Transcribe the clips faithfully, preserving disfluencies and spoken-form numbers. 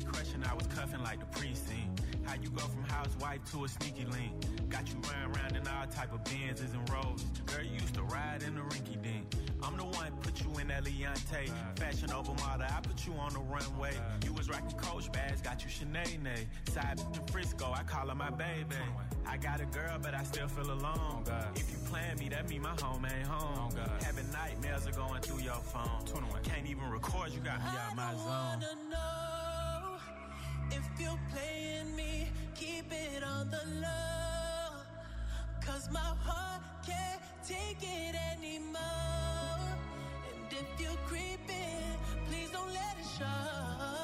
me crushing, I was cuffing like the precinct. How you go from housewife to a sneaky link? Got you running around in all type of Benzes and Rolls. Girl, you used to ride in the rinky dink. I'm the one put you in that Leontay. Fashion over model, I put you on the runway. You was rocking Coach bags, got you Sinead. Side bitch in Frisco, I call her my baby. I got a girl, but I still feel alone. If you plan me, that mean my home ain't home. Having nightmares are going through your phone. Can't even record, you got me out my zone. I wanna know if you're playing me, keep it on the low. Cause my heart can't take it anymore. And if you're creeping, please don't let it show.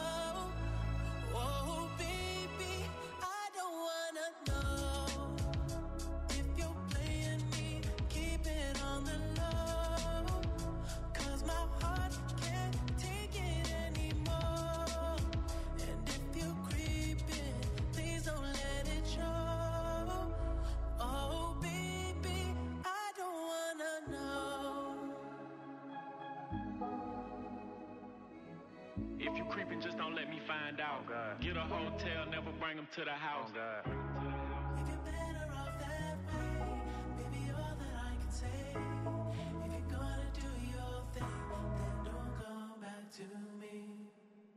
Oh baby, I don't wanna know if you're playing me, keep it on the low. Cause my heart can't take it anymore. And if you're creeping, please don't let it show. Oh baby, I don't wanna know. If you creeping, just don't let me find out. Oh, get a hotel, never bring them to the house. Oh, If you're better off that way, baby, all that I can say. If you're gonna do your thing, then don't come back to me.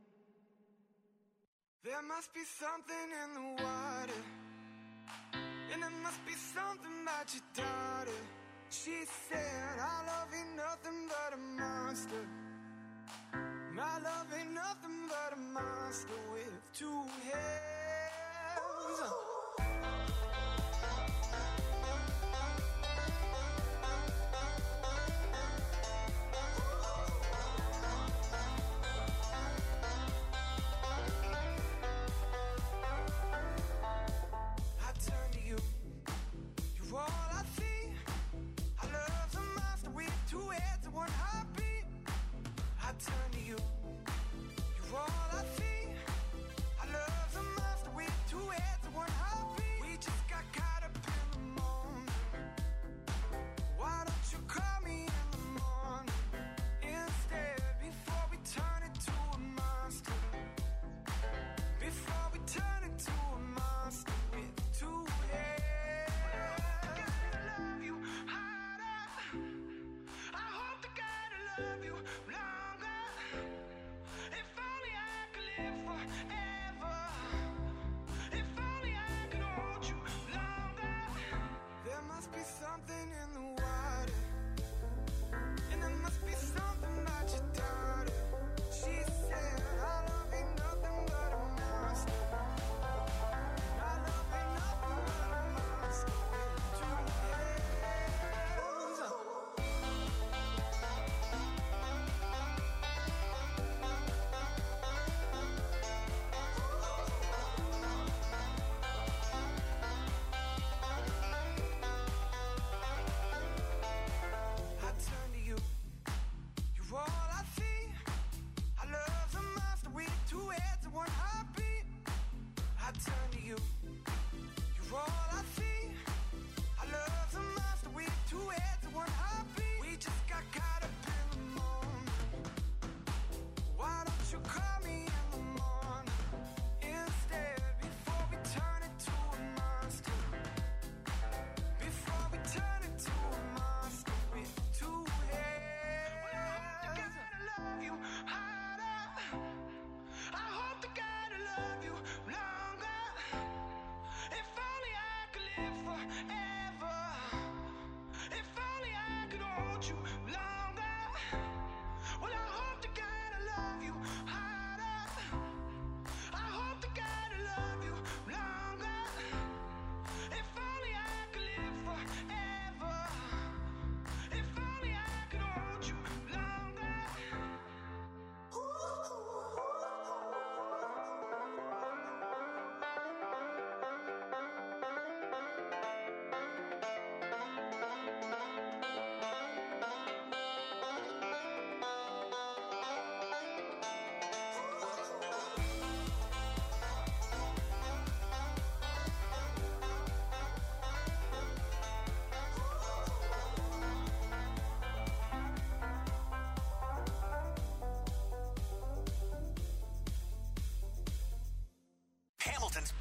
There must be something in the water, and there must be something about your daughter. She said, our love ain't nothing but a monster. My love ain't nothing but a monster with two heads. I turn to you, you're all I see. I love a monster with two heads and one heartbeat. I turn to you, you're all I see. I love a monster with two heads and one heartbeat. We just got caught up in the moment. Why don't you call me in the morning instead, before we turn into a monster? Before we turn into a monster with two heads. I love you harder. I hope to God I love you longer. If only I could live forever. If only I could hold you longer. There must be something in the water, and there must be something about your daughter. She said, our love ain't nothing but a monster. Our love ain't nothing but a monster with two heads.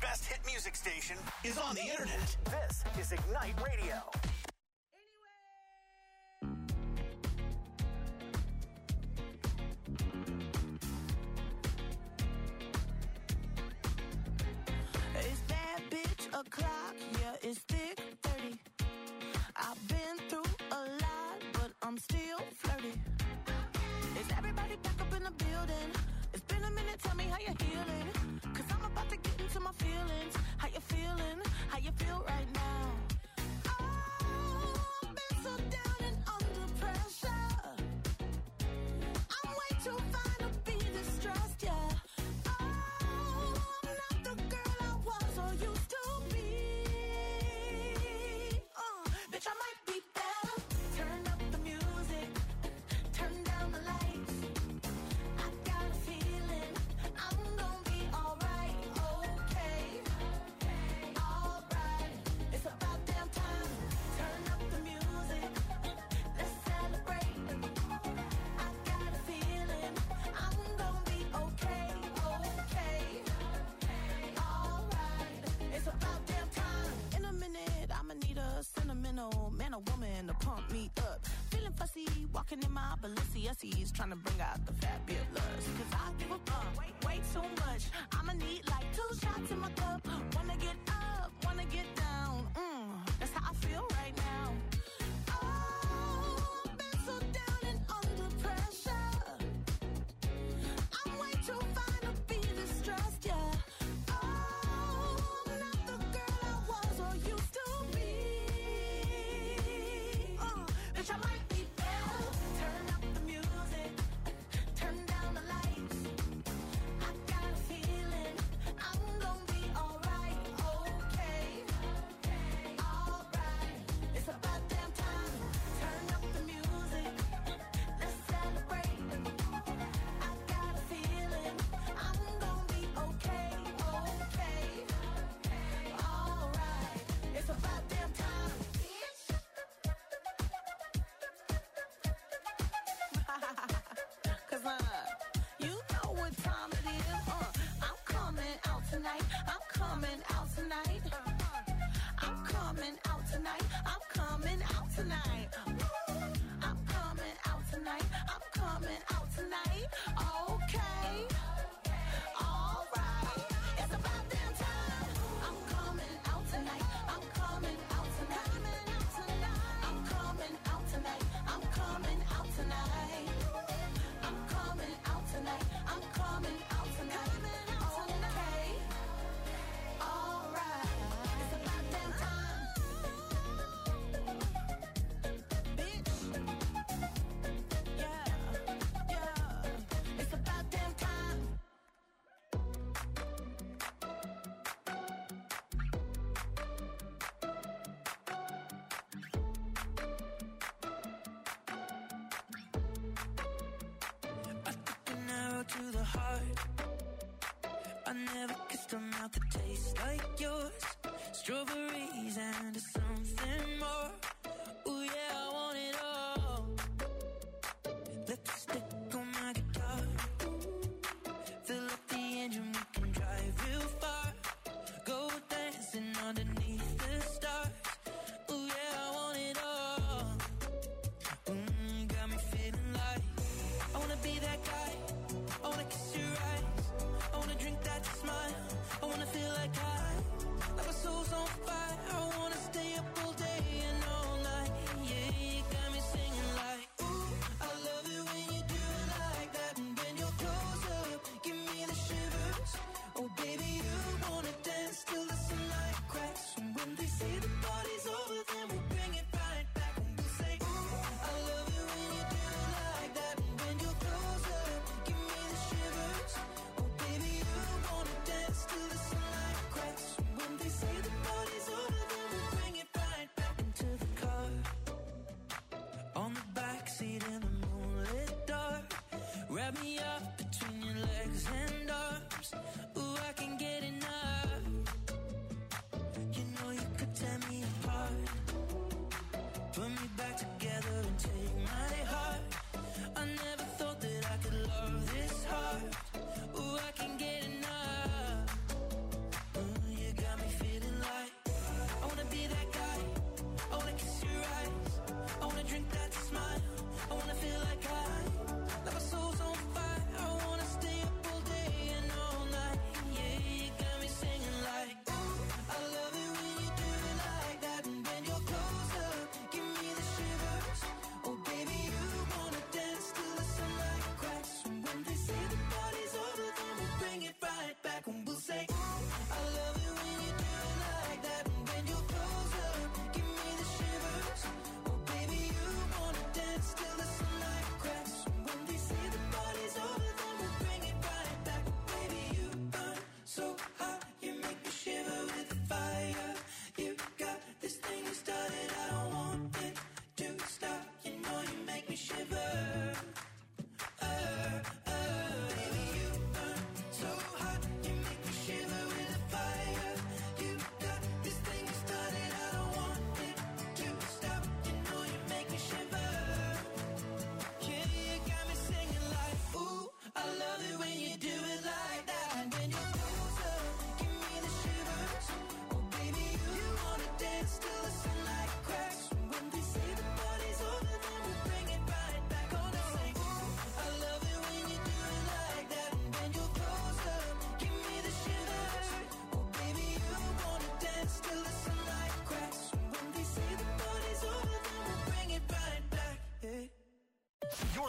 best hit music station is on the internet. This is Ignite Radio. It's that bitch o'clock, yeah, it's thick thirty. I've been through a lot, but I'm still flirty. Is everybody back up in the building? It's been a minute, tell me how you're healing. Cause I'm about to get into my feelings. How you feeling? How you feel right now? Oh, I've been so down and under pressure. I'm way too fine to be distressed, yeah. Oh, I'm not the girl I was or used to be. Uh, bitch, I might be better. Turn up the music, turn down the lights. I got a feeling I'm gonna be alright, okay, alright. It's about damn time. Turn up the music, let's celebrate. I got a feeling I'm gonna be okay, okay, alright. It's about damn time. In a minute, I'ma need a sentimental man or woman to pump me up. Feeling fussy, walking in my Balenciennes, trying to bring out the fabulous. Cause I give a fuck way, way too much. I'ma need like two shots in my cup. Wanna get up, wanna get down. Mm, that's how I feel right now. Oh, I've been so down and under pressure. I'm way too fine to be distressed, yeah. Oh, I'm not the girl I was or used to be. Uh, bitch, I might be better. Turn up the music, turn down the lights. I got a feeling I'm gonna be alright, okay, alright. It's about damn time. Turn up the music, let's celebrate. I got a feeling I'm gonna be okay, okay, alright. It's about damn time. Cause uh, you know what time it is. Uh, I'm coming out tonight. I'm coming out tonight. I'm coming out tonight. I'm coming out tonight. I'm coming out tonight. I'm coming out tonight. Okay. All right. It's about damn time. I'm coming out tonight. I'm coming out tonight. I'm coming out tonight. I'm coming out tonight. I'm coming out tonight. I'm coming out tonight. Okay. All right. It's about damn time. Bitch. Yeah. Yeah. It's about damn time. I took an arrow to the heart. I never kissed a mouth that tastes like yours. Strawberries and something more. Ooh yeah, I want it all. Lipstick on my guitar. Fill up the engine, we can drive real far. Go dancing underneath the stars. Ooh yeah, I want it all. Mm, got me feeling like I wanna be that guy. I wanna kiss your eyes. I wanna drink that smile. I wanna feel like I, like my soul's on fire. I wanna stay up all day and all night. Yeah, you got me singing like, ooh, I love it when you do it like that. And when you're close up, give me the shivers. Oh baby, you wanna dance till the sunlight cracks. And when they say the party's over, then we'll bring it right back. And we'll say, ooh, I love it when you do it like that. And when you're close up, give me the shivers. Oh baby, you wanna dance till the sunlight cracks. And when they say the party's over, then we'll bring it right back into the car. On the backseat in the moonlit dark. Wrap me up between your legs and arms. Ooh, I can get enough. You know you could tear me apart. Put me back together and take my heart. I never thought that I could love this hard. Ooh, I can get enough. Ooh, yeah.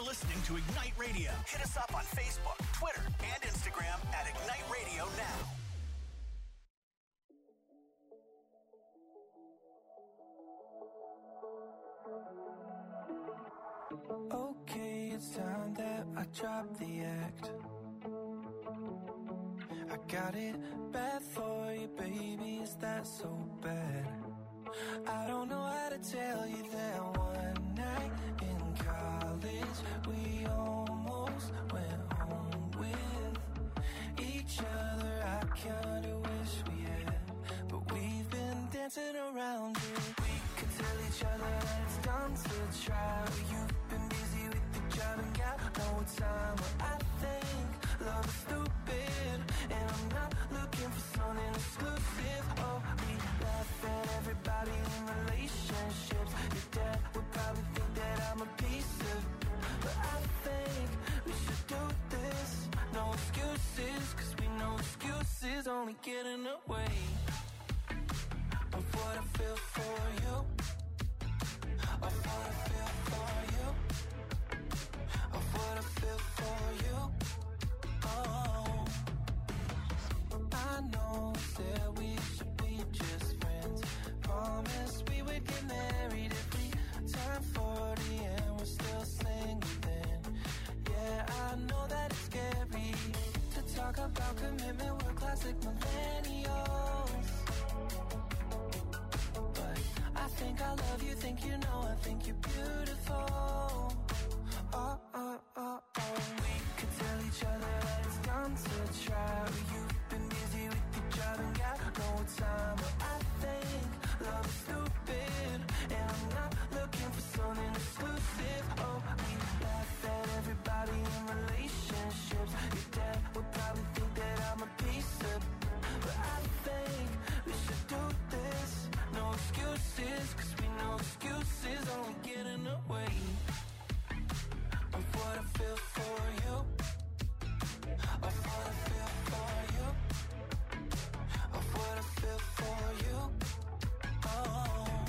You're listening to Ignite Radio. Hit us up on Facebook, Twitter, and Instagram at Ignite Radio Now. Okay, it's time that I drop the act. I got it bad for you, baby, is that so bad? I don't know how to tell you that one night in college we almost went home with each other. I kinda wish we had, but we've been dancing around it. We could tell each other that it's dumb to try, but you've been busy with the job and got no time. But I think love is stupid, and I'm not looking for something exclusive. Oh, we laugh at everybody in relationships. Your dad would probably think that I'm a piece of, but I think we should do this. No excuses, cause we know excuses only get in the way of what I feel for you, of what I feel for you, of what I feel for you. Oh, I know that we should be just friends. Promise we would get married if we turn forty and we're still single then. Yeah, I know that it's scary to talk about commitment, we're classic millennials. But I think I love you, think you know, I think you're beautiful. Oh, oh, oh, oh. We could tell each other that it's dumb to try, but you've been busy with your job and got no time. But I think love is stupid, and I'm not looking for something exclusive. Oh, we laugh at everybody in relationships. Your dad would probably think that I'm a piece of, but I think we should do this. No excuses, cause we know excuses only get in the way of what I feel for you, of what I feel for you, of what I feel for you. Oh,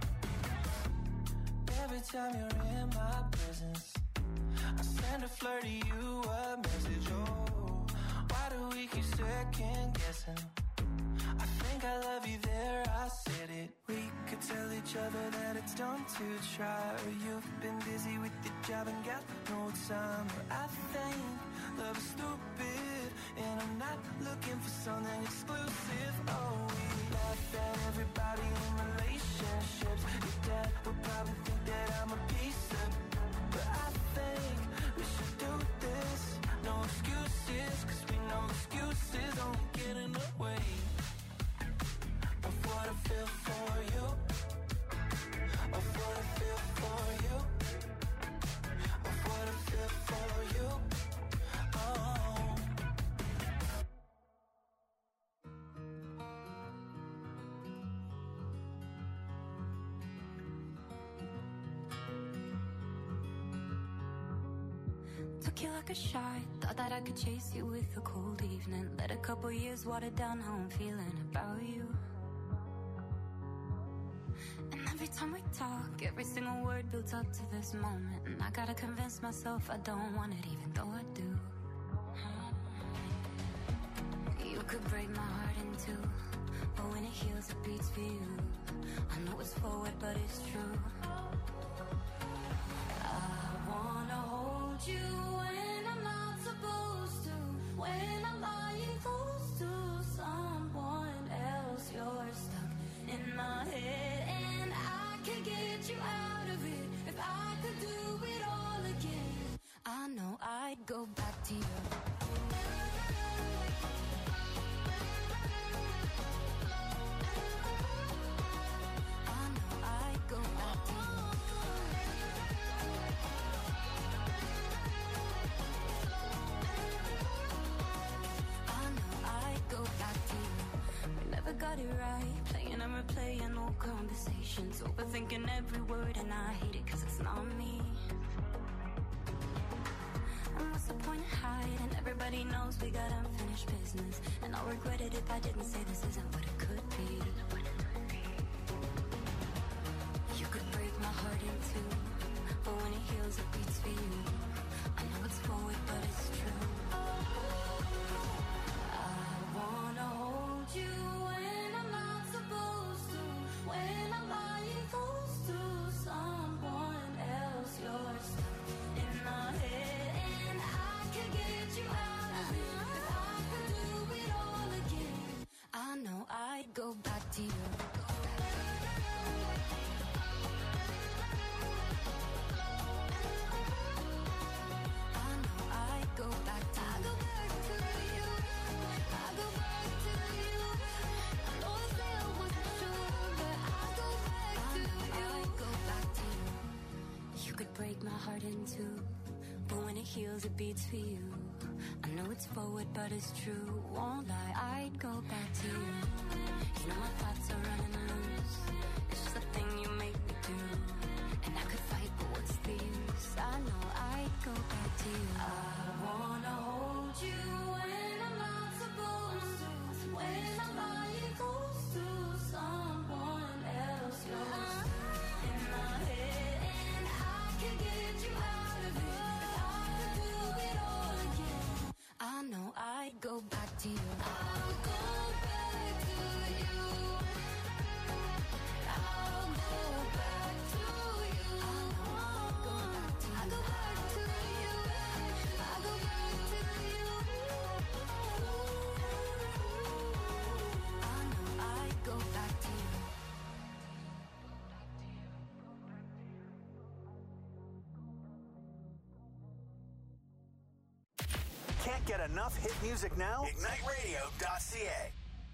every time you're in my presence, I send a flirt to you a message. Oh, why do we keep second guessing? I think I love you there, I said it. We could tell each other that it's dumb to try, or you've been busy with your job and got no time. But I think love is stupid, and I'm not looking for something exclusive. Oh, we laugh at everybody in relationships. Your dad would probably think that I'm a piece of, but I think we should do this. No excuses, cause we know excuses only get in the way of what I feel for you, of what I feel for you, of what I feel for you. Oh, took you like a shot, thought that I could chase you with a cold evening. Let a couple years water down how I'm feeling about you. And every time we talk, every single word builds up to this moment, and I gotta convince myself I don't want it, even though I do. You could break my heart in two, but when it heals it beats for you. I know it's forward but it's true. I wanna hold you when I'm not supposed to, when I'm lying close to someone else. You're stuck in my head and I can get you out of it. If I could do it all again, I know I'd go back to you. I know I'd go back to you. Got it right, playing and replaying old conversations, overthinking every word, and I hate it cause it's not me. And what's the point of hiding? Everybody knows we got unfinished business, and I'll regret it if I didn't say this isn't what it could be. You could break my heart in two, but when it heals it beats for you. know it's forward, but it's true. I wanna hold you when I'm not supposed to, when I'm lying close to someone else. You're stuck in my head, and I could get you out of it if I could do it all again. I know I'd go back to you. I know I'd go back to you. I go back to you. I go back to you. I know the feeling wasn't sure, but I go back to you. I go back to you. You could break my heart in two, but when it heals, it beats for you. I know it's forward, but it's true. Won't lie, I'd go back to you. You know my thoughts are running loose. It's just a thing you make me do. And I could fight, but what's the use? I know I'd go back to you. I wanna hold you when I'm not supposed to, when I'm lying close to someone else. You're in my head, and I can get you out of it if I could do it all again. I know I'd go back to you. I'll go back to you. I'll go back to you. I know I'll go back to you. I go back to you. I go back to you. I know I'd go back to you. Can't get enough hit music now? Ignite Radio dot C A.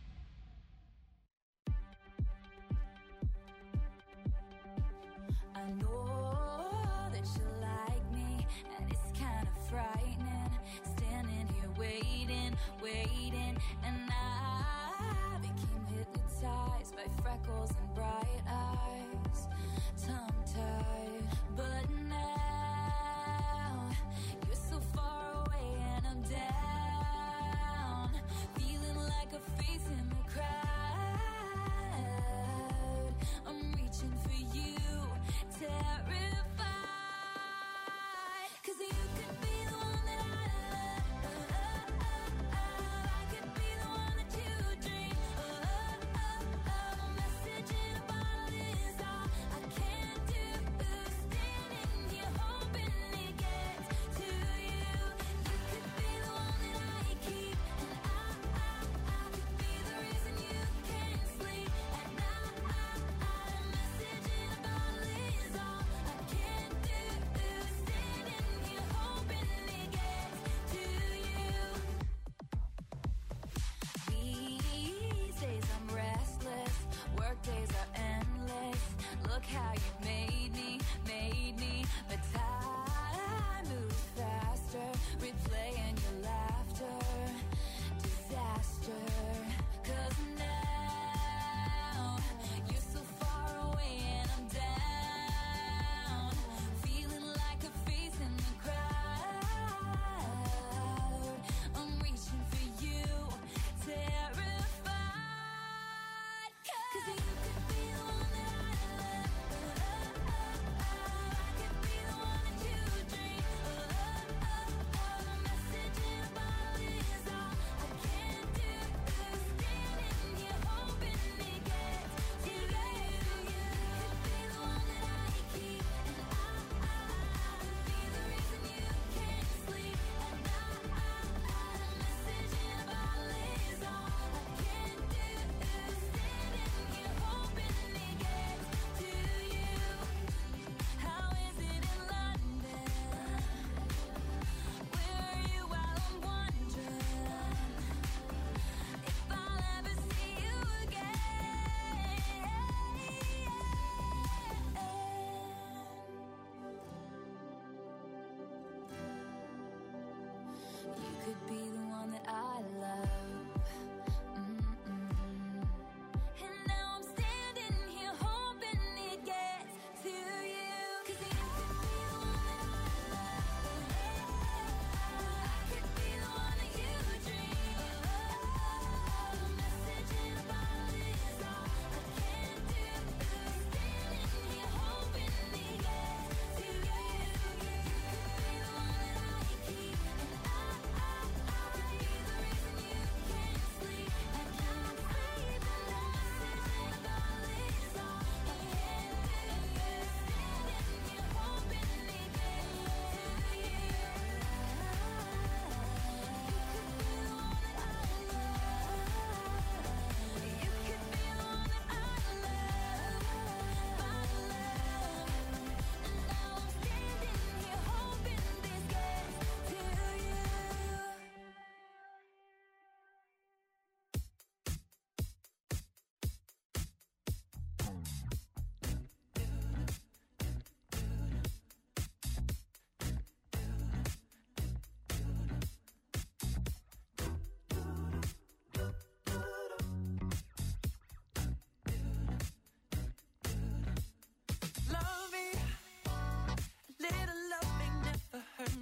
I know that you like me, and it's kind of frightening. Standing here waiting, waiting, and I became hypnotized by freckles and bright eyes, tongue-tied. But now you're so far away, and I'm down, feeling like a face in the crowd. I'm reaching for you, terrified, 'cause you could be the one that I love. I could be the one that you dream. A message in a bottle is all I can do. Standing here hoping it gets to you.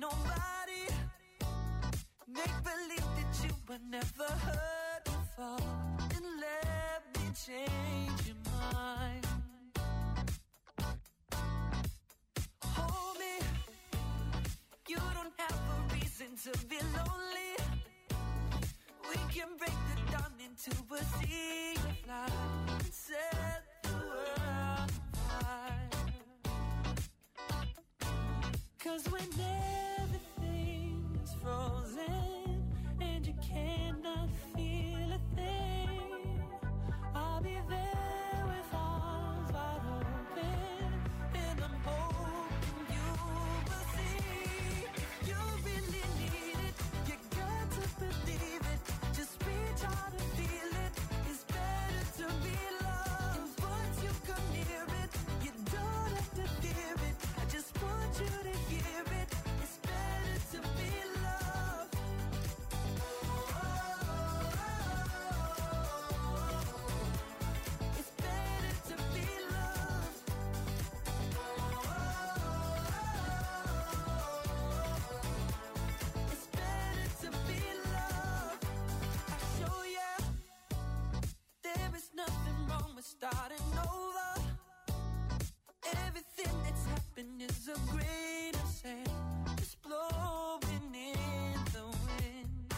nobody. Make believe that you were never hurt before, and let me change your mind. Hold me. You don't have a reason to be lonely. We can break the dawn into a sea of light and set the world on fire. 'Cause when everything is frozen and you cannot feel a thing, I'll be there with arms wide open, and I'm hoping you will see. You really need it, you got to believe it. Just reach out and feel it. It's better to be loved. Once you come near it, you don't have to fear it. I just want you to hear it. It's better to be loved. It's better to be loved. It's better to be loved. I show ya there is nothing wrong with starting over. Everything that's happened is a grain of sand just blowing in the wind.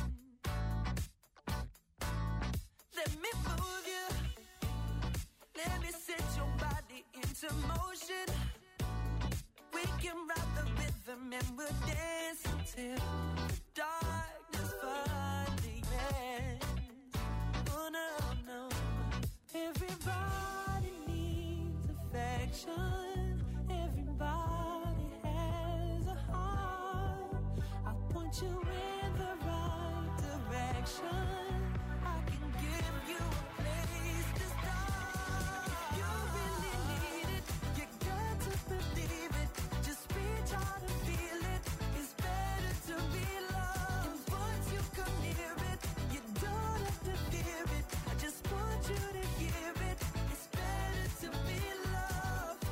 Let me move you. Let me set your body into motion. We can ride the rhythm and we'll dance until the darkness finally ends. Oh no, no. Everybody needs affection. Everybody has a heart. I'll point you in the right direction. I can give you a place to start. If you really need it, you got to believe it. Just reach out and feel it. It's better to be loved. And once you come near it, you don't have to fear it. I just want you to hear it. It's better to be loved.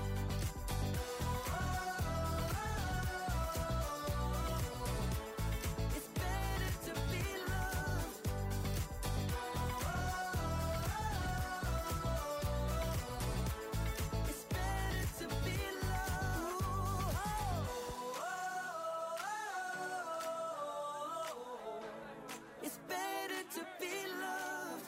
It's better to be loved. It's better to be loved. It's better to be loved.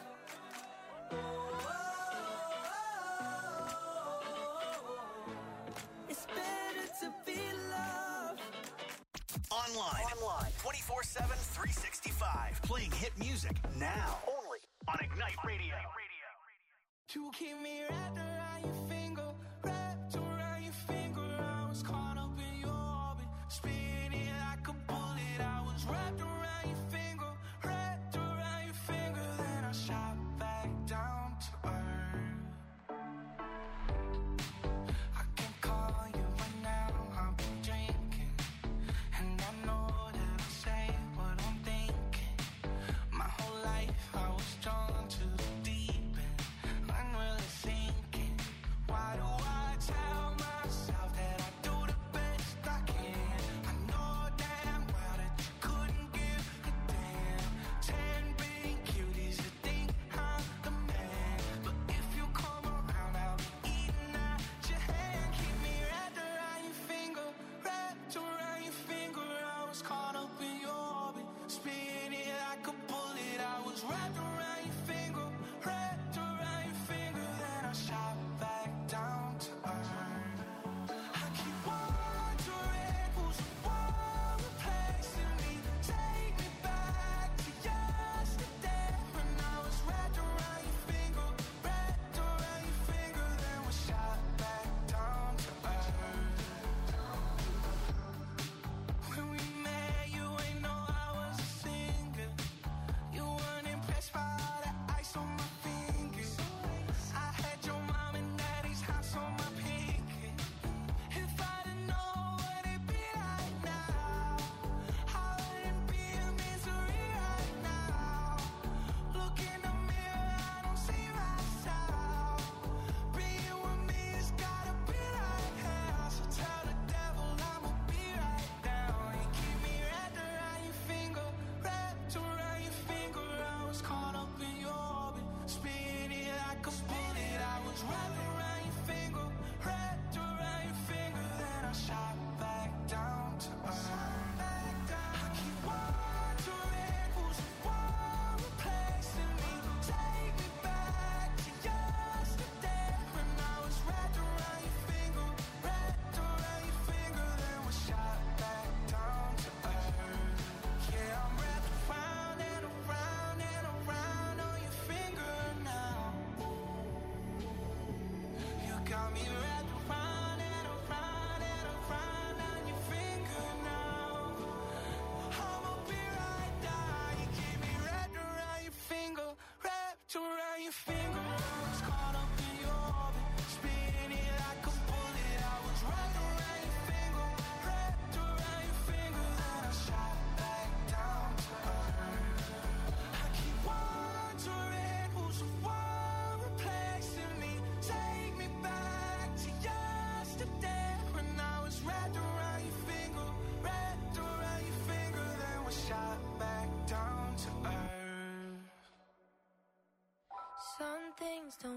It's better to be loved. Online. Online. twenty-four seven, three sixty-five. Playing hit music now. Only on Ignite Radio. You keep me wrapped around your finger, wrapped around your finger. I was caught up in your orbit, spinning like a bullet. I was wrapped around your finger, wrapped around your finger. Then I shot back down to earth. I can call you right now, I've been drinking, and I know that I say what I'm thinking. My whole life I was drawn to the deep end, unreal thinking. Why do I tell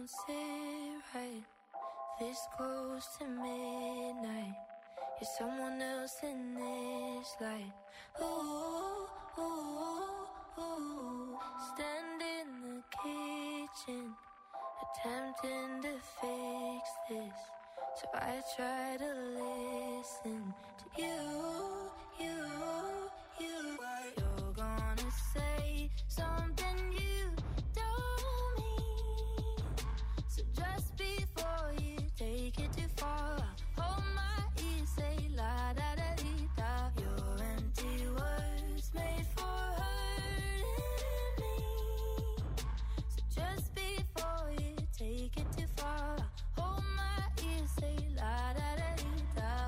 don't sit right this close to midnight. You're someone else in this light. Ooh, ooh, ooh. Stand in the kitchen, attempting to fix this. So I try to listen to you, you, you. You're gonna say something you don't mean. So just before you take it too far, hold my ear, say la da da dee da. Your empty words made for hurting me. So just before you take it too far, hold my ear, say la da da dee da.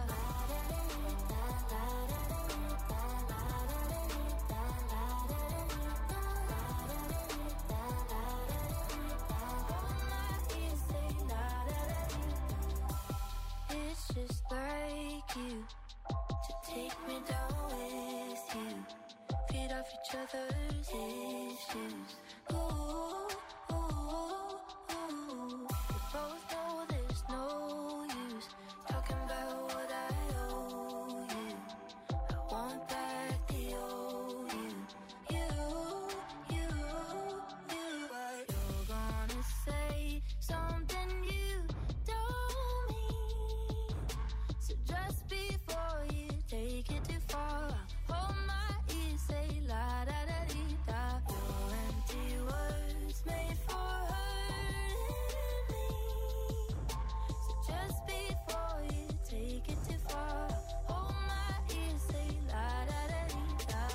It's just like you to take me down with you, feed off each other's issues. Ooh, ooh, ooh. We both know there's no use talking about what I owe you. I want back the old you, you, you, you. You're gonna say something you don't mean. So just before you take it too far, hold my ear, say la da da dee da. Your empty words made for hurting me. So just before you take it too far, hold my ear, say la da da dee da.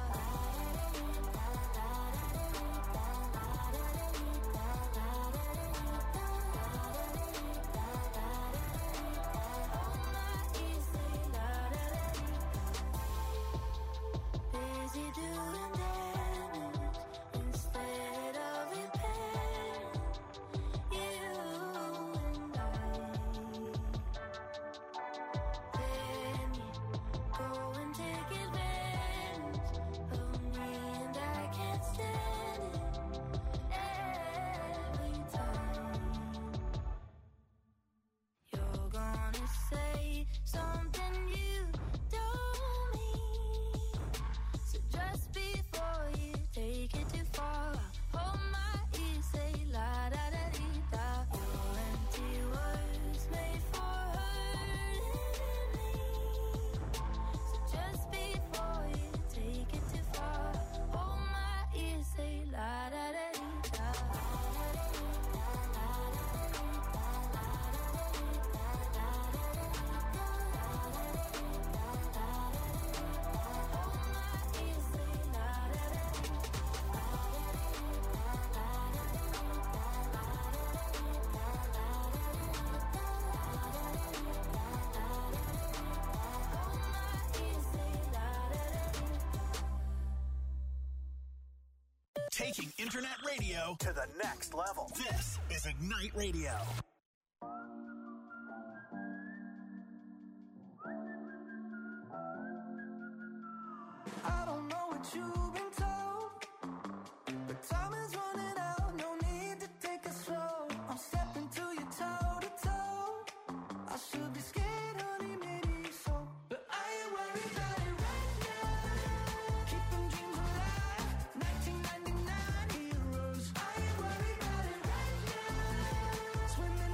Busy doing damage instead of repairing. You and I. Then you go and take advantage of me, and I can't stand it every time. You're gonna say something you don't mean. So just before you take it too far, hold my ear, say la da da dee da. Your empty words made for hurting me. So just before you take it too far, hold my ear, say la da da dee da. Taking internet radio to the next level. This is Ignite Radio. I don't know what you've been told, but time is running out. No need to take it slow. I'm stepping to you toe to toe. I should be scared, honey, maybe so, but I ain't worried about it right now. Keeping dreams alive, nineteen ninety-nine heroes. I ain't worried about it right now. Swimming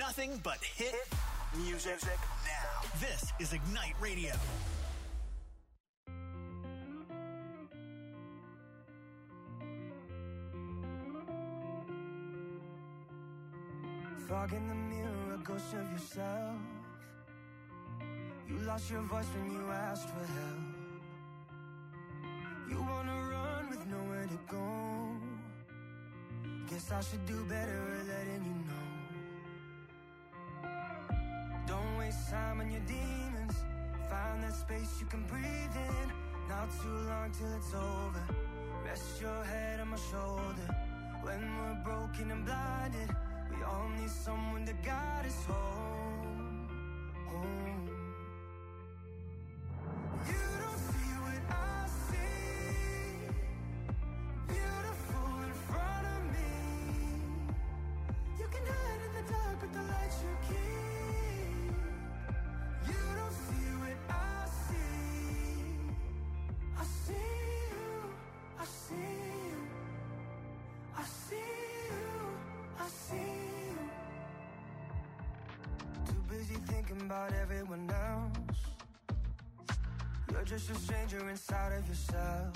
nothing but hit music now. This is Ignite Radio. Fog in the mirror, a ghost of yourself. You lost your voice when you asked for help. You wanna run with nowhere to go. Guess I should do better at letting you know. Don't waste time on your demons. Find that space you can breathe in. Not too long till it's over. Rest your head on my shoulder. When we're broken and blinded, we all need someone to guide us home, home. You don't see what I see. Beautiful in front of me. You can hide in the dark with the lights you keep. You don't see what I see. I see you, I see you, I see you, I see you. Too busy thinking about everyone else. You're just a stranger inside of yourself.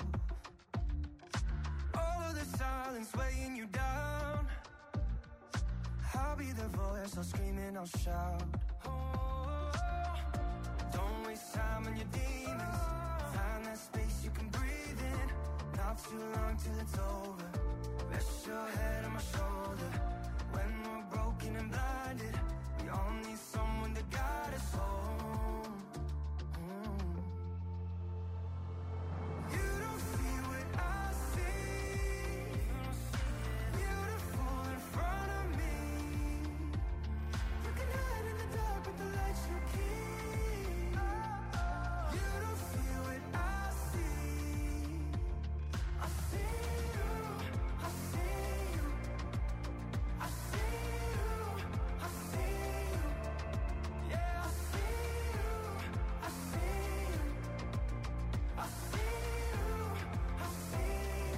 All of the silence weighing you down. I'll be the voice, I'll scream and I'll shout. Oh, don't waste time on your demons. Find that space you can breathe in. Not too long till it's over. Rest your head on my shoulder. When we're broken and blinded, we all need someone to guide us home. Mm. You don't see what I see. Beautiful in front of me. You can hide in the dark with the lights you keep. You don't see what I see. I see you, I see you, I see you, I see you. Yeah, I see you, I see you, I see you, I see you.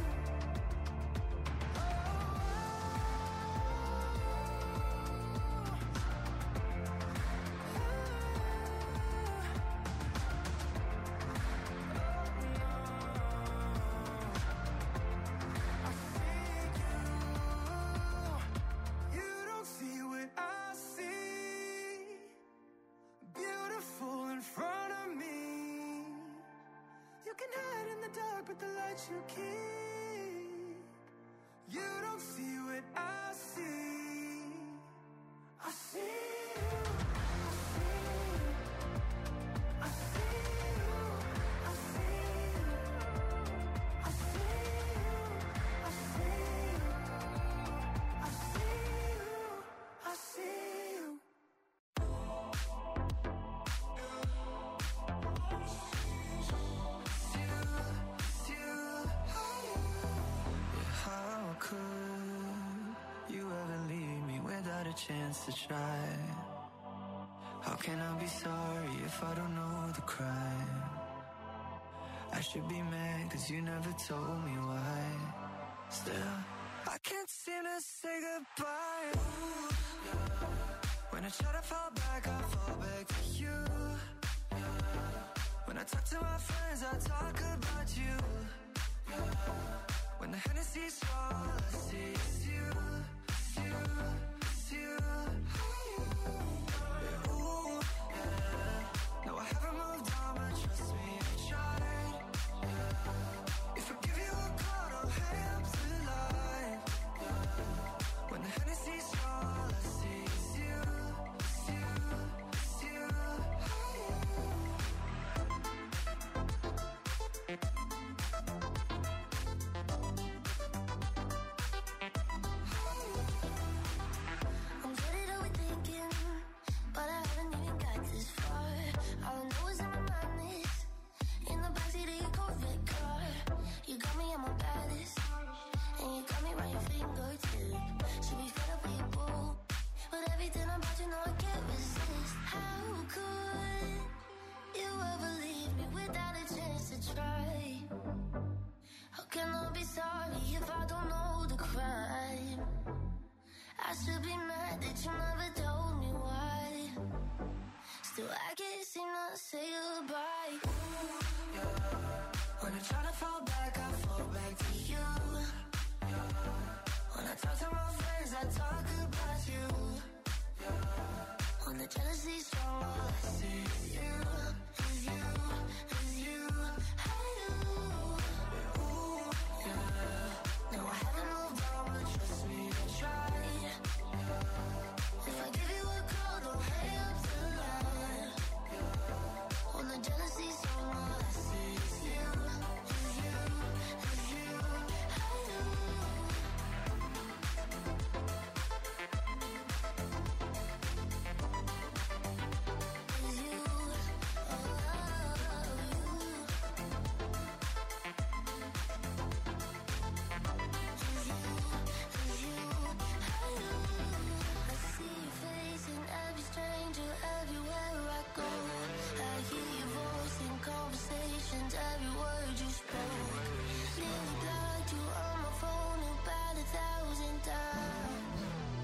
You don't see what I see. Beautiful in front of me. You can hide in the dark with the lights you keep. You don't see what I see. I see you, I see you, I see you, I see you, I see you, I see you, I see you, I see you. How could you ever leave me without a chance to try? How can I be sorry if I don't know the crime? I should be mad cause you never told me why. Still, I can't seem to say goodbye. Ooh, yeah. When I try to fall back, I fall back to you. Yeah. When I talk to my friends, I talk about you. Yeah. When the Hennessy's all I see is you, it's you, it's you. Yeah, ooh, yeah. No, I haven't moved on, but trust me, I tried. Yeah. If I give you a call, I'll hang up the line. Yeah. When the Hennessy's all I see is you, it's you, it's you. I'm getting overthinking, but I haven't even got this far. All I know is in my mind is in the backseat of your Corvette car. You got me at my baddest, and you got me right your fingertip. Should be fed up with your boo, but everything about you know I can't resist. How could you ever leave me without a chance to try? How can I be sorry if I don't know the crime? I should be mad that you never told me Still, I can't seem to say goodbye. Ooh, yeah. When I try to fall back, I fall back to you. Yeah. When I talk to my friends, I talk about you. Yeah. When the jealousy's strong, all I see is you, is you, is you. I do. Ooh, yeah. No, I haven't moved on, but trust me, I tried. Yeah. If I give you a call, don't hang up the line. Yeah. When the jealousy's strong, all I see is you, is you, is you. I do. Is you, oh, I see your face in every stranger everywhere I go. I hear your voice in conversations, every word you spoke. Nearly blocked you on my phone about a thousand times.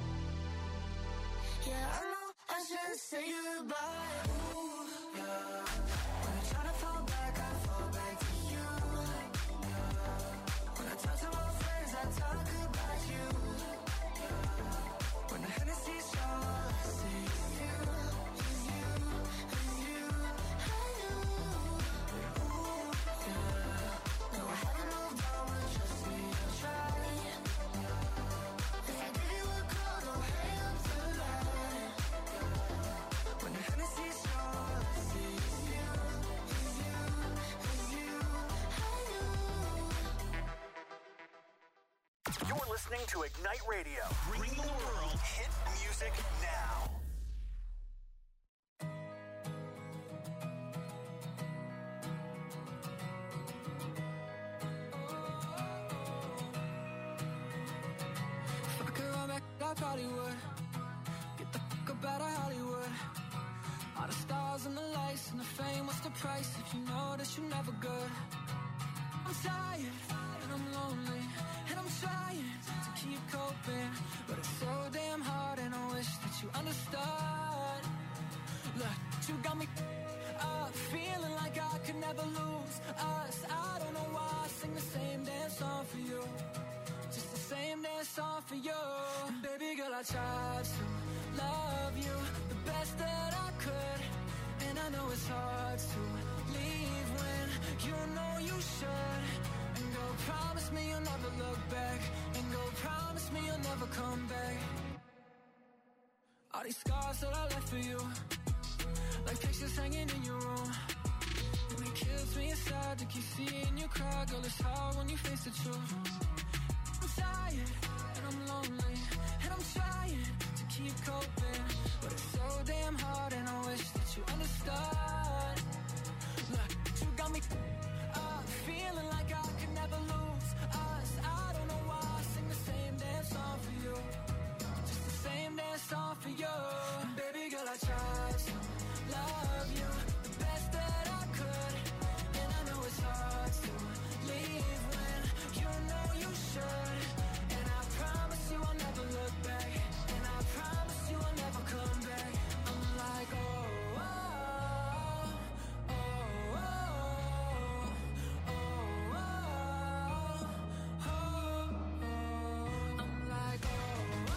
Yeah, I know I should say goodbye. ooh, yeah. When I try to fall back, I fall back to you. Yeah. When I talk to my friends, I talk about you. Yeah. When the Hennessy's strong, all I see is you, is you, is you. I do. Ooh, yeah. No, I haven't moved on, but trust me, I tried. If I give you a call, don't hang up the line. When the Hennessy's strong, all I see is you, is you, is you. I do. You're listening to Ignite Radio, bringing the world hit music now. If I could run back, I probably would. Get the fuck up out of Hollywood. All the stars and the lights and the fame, what's the price if you know that you're never good? I'm tired and I'm lonely and I'm trying to keep coping, but it's so damn hard and I wish that you understood. Look, you got me up, feeling like I could never lose us. I don't know why I sing the same damn song for you, just the same damn song for you. And baby girl, I tried to love you the best that I could, and I know it's hard to leave when you know you should. And go promise me you'll never look back, and go promise me you'll never come back. All these scars that I left for you, like pictures hanging in your room, and it kills me inside to keep seeing you cry. Girl, it's hard when you face the truth. I'm tired and I'm lonely and I'm trying to keep coping, but it's so damn hard and I wish that you understood. Look, you got me up, feeling like I could never lose us. I don't know why I sing the same damn song for you, just the same damn song for you. And baby girl, I tried to love you the best that I could, and I know it's hard to leave when you know you should. And I promise you I'll never look back, and I promise you I'll never come back. I'm like, oh, oh, oh, oh, oh, oh, oh, oh. I'm like, oh,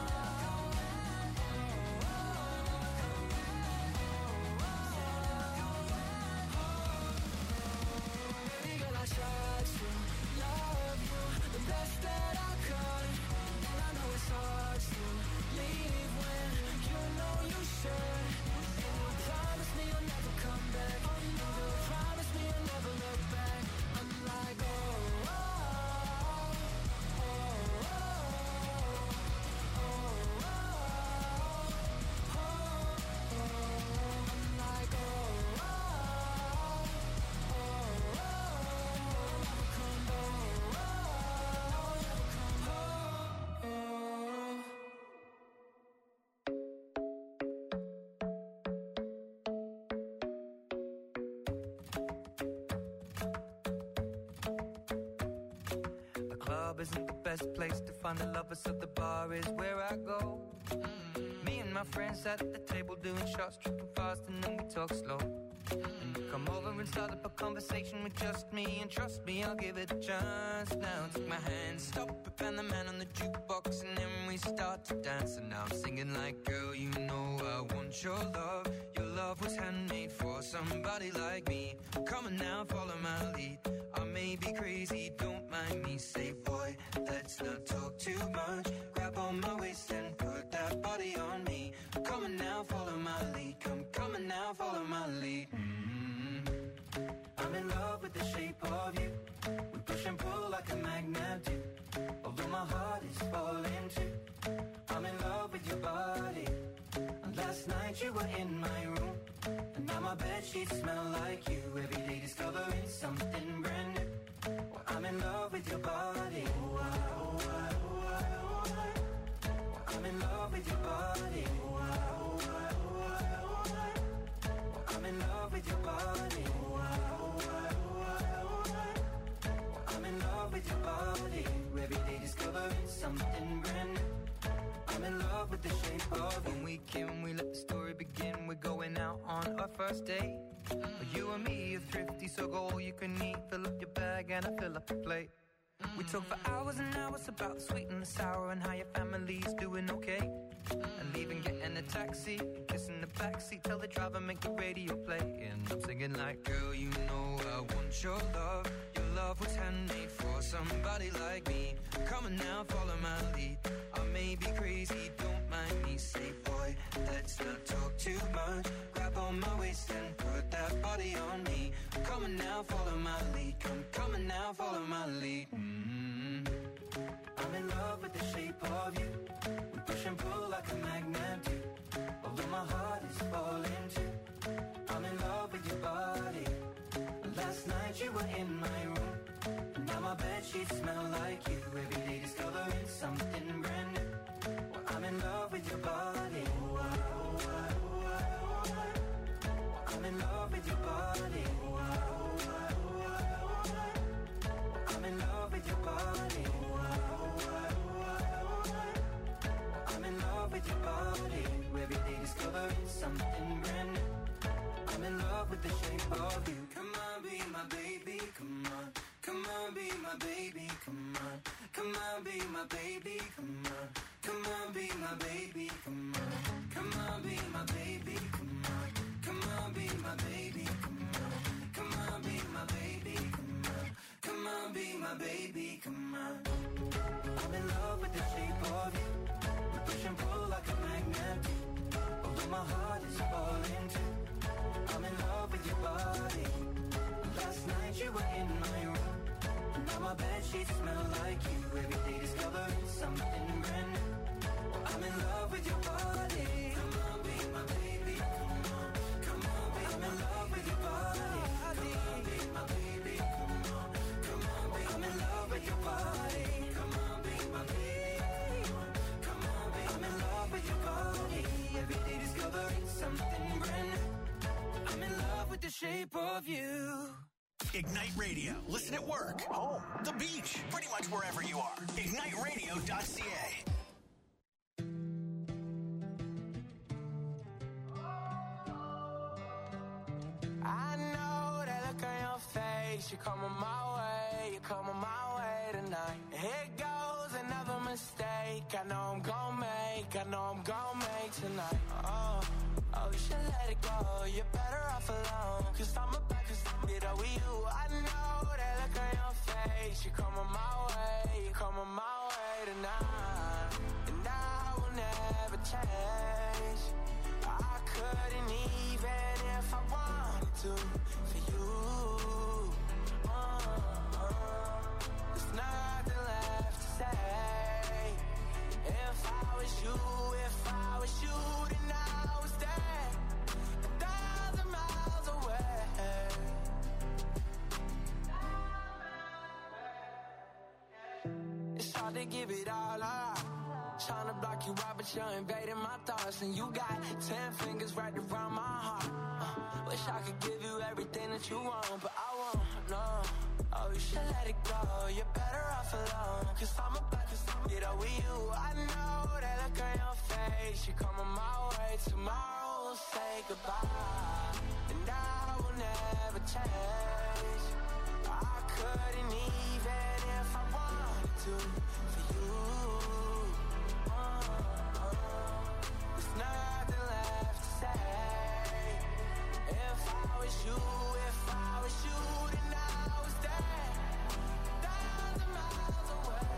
baby girl, I tried to love you the best that I could, and I know it's hard to leave when you know you should. And you promise me you'll never come back, and you promise me you'll never look back. I'm like, oh, oh, oh, oh, oh, oh, oh, oh. I'm like, oh, oh, oh, oh, never come back, oh, never come home. The club isn't the best place to find the lovers, so the bar is where I go. Me and my friends sat at the table doing shots, tripping fast, and then we talk slow. And you come over and start up a conversation with just me, and trust me, I'll give it a chance. Now take my hand, stop it, and the man on the jukebox, and then we start to dance. And now I'm singing like, girl, you know I want your love. Your love was handmade for somebody like me. Come on now, follow my lead. I may be crazy, don't mind me. Say, boy, let's not talk too much. Grab on my waist and put that body on me. Come on now, follow my lead. Come, come on now, follow my lead. Mm-hmm. I'm in love with the shape of you. We push and pull like a magnet do. Although my heart is falling too. I'm in love with your body. And last night you were in my room. And now my bedsheets smell like you. Every day discovering something brand new. Well, I'm in love with your body. Oh, I, oh, I, oh, I, oh, I. Well, I'm in love with your body. Oh, I, oh, I, oh, I, oh, I. Well, I'm in love with your body. Oh, I, oh, I, oh, I, oh, I. Well, I'm in love with your body. Every day discovering something brand new. I'm in love with the shape of you. When we came, we let the story begin. We're going out on our first date. But you and me are thrifty, so go all you can eat. Fill up your bag and I fill up your plate. We talk for hours and hours about the sweet and the sour and how your family's doing okay. And leaving, getting a taxi, kissing the backseat, tell the driver make the radio play. And I'm singing like, girl, you know I want your love. Your love was handmade for somebody like me. Come on now, follow my lead. I may be crazy, don't mind me. Say, boy, let's not talk too much. Grab on my waist and put that body on me. Come on now, follow my lead. Come, come on now, follow my lead. Mm-hmm. I'm in love with the shape of you. We push and pull like a magnet do. Although my heart is falling too. I'm in love with your body. Last night you were in my room. And now my bedsheets smell like you. Every day discovering something brand new. Well, I'm in love with your body. Oh, I, oh, I, oh, I, oh, I. Well, I'm in love with your body. Oh, I, oh, I, oh, I, oh, I. Well, I'm in love with your body. Oh, I, oh, I, oh, I, oh, I. Well, I'm in love with your body. Every day discovering something brand new. I'm in love with the shape of you. Come on, be my baby, come on. Come on, be my baby, come on. Come on, be my baby, come on. Come on, be my baby, come on. Come on, be my baby, come on. Come on, be my baby, come on. Come on, be my baby, come on. Come on, be my baby, come on. I'm in love with the shape of you. We push and pull like a magnet do. Although my heart is falling too. I'm in love with your body. Last night you were in my room. Now my bedsheets smell like you. Every day discovering something brand new. Well, I'm in love with your body. Come on, be my baby. Come on, come on, be I'm in love with your body. Come on, be my baby. Come on, come on, be I'm in love with your body. Come on, be my baby. Come on, be I'm in love with your body. Every day discovering something brand new. I'm in love with the shape of you. Ignite Radio. Listen at work, home, the beach, pretty much wherever you are. ignite radio dot c a. I know that look on your face. You're coming my way. You're coming my way tonight. Here goes another mistake. I know I'm gonna make. I know I'm gonna make tonight. Oh. Oh, you should let it go. You're better off alone. Cause I'm about to stop it over you. I know that look on your face. You're coming my way. You're coming my way tonight. And I will never change. I couldn't even if I wanted to. For you. Uh, uh, there's nothing left to say. If I was you, if I was you, then I was there. It's hard to give it all up. Trying to block you out, but you're invading my thoughts. And you got ten fingers right around my heart. uh, Wish I could give you everything that you want, but I won't. no. Oh, you should let it go. You're better off alone. Cause I'm about to get up with you. I know that look on your face. You're coming my way. Tomorrow we'll say goodbye. And I will never change. I couldn't even if I wanted to. For you. Oh, oh. There's nothing left to say. If I was you, if I was you, then I was there, a thousand miles away.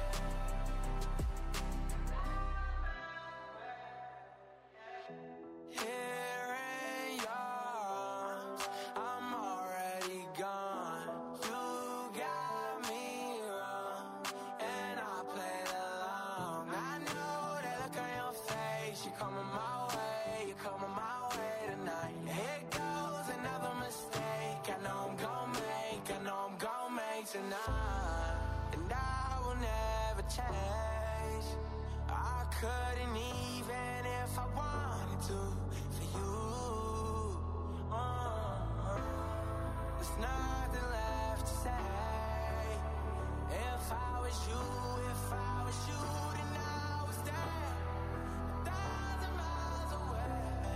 Here in your arms, I'm already gone. You got me wrong, and I played along. I know that look on your face. You're coming my way, you're coming my way tonight. Here goes another mistake. I know I'm gon' make, I know I'm gon' make tonight. And I will never change. I couldn't even if I wanted to. For you, oh, oh. There's nothing left to say. If I was you, if I was you, then I was there, a thousand miles away.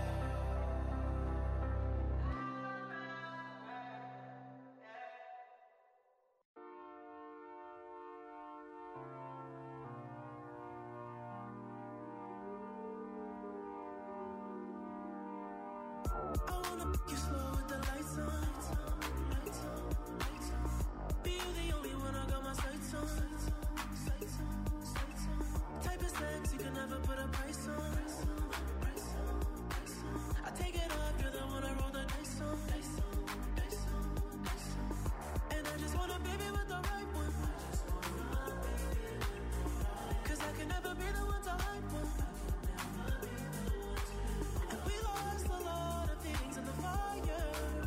I wanna pick you slow with the lights on. Lights on, lights on. Be you the only one I got my sights on. Sights on, sights on. Type of sex you can never put a price on. Price on, price on. I take it off, you're the one I roll the dice on. Dice on, dice on, dice on. And I just want a baby with the right one. Cause I can never be the one to hype one. And we lost a lot of things in the fire.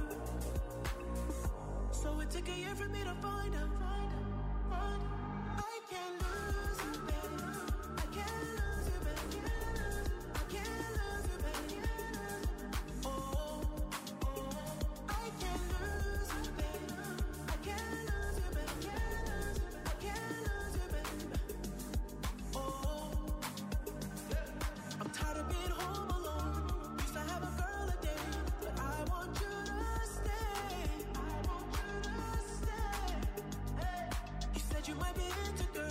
So it took a year for me to find out. Find out, find out. I can't lose you, baby. I can't lose you, baby. I can't lose you, baby. Oh, oh. I can't lose you, baby. I can't lose you, baby. I can't lose you, baby. Oh, I'm tired of being home alone. Used to have a girl a day, but I want you to stay. I want you to stay. Hey. You said you might be into girls.